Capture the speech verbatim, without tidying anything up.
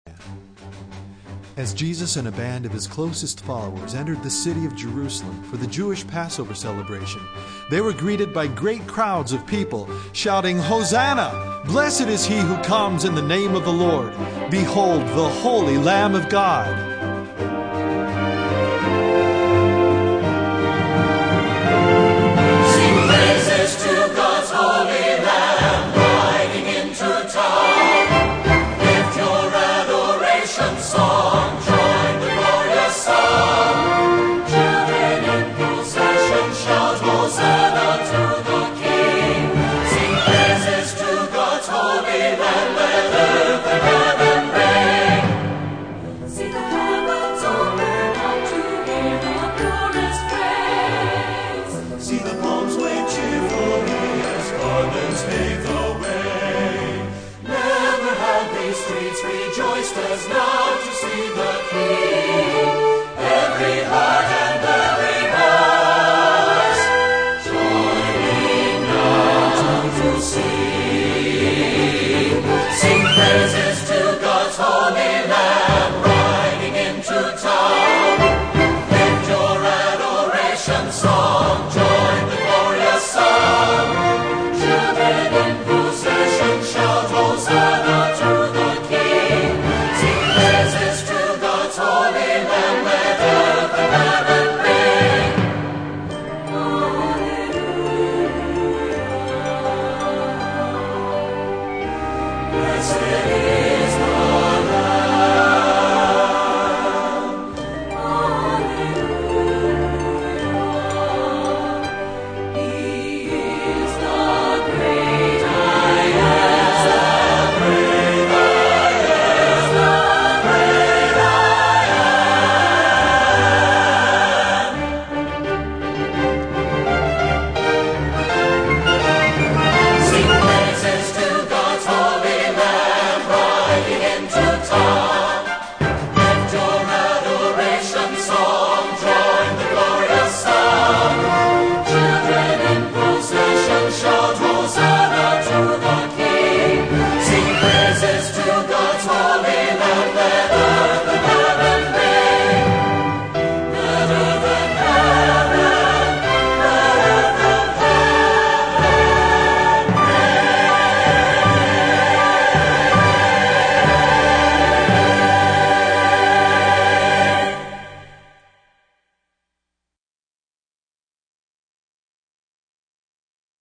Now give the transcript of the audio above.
As Jesus and a band of his closest followers entered the city of Jerusalem for the Jewish Passover celebration, they were greeted by great crowds of people shouting, "Hosanna! Blessed is he who comes in the name of the Lord! Behold, the Holy Lamb of God!" Streets rejoiced as now to see the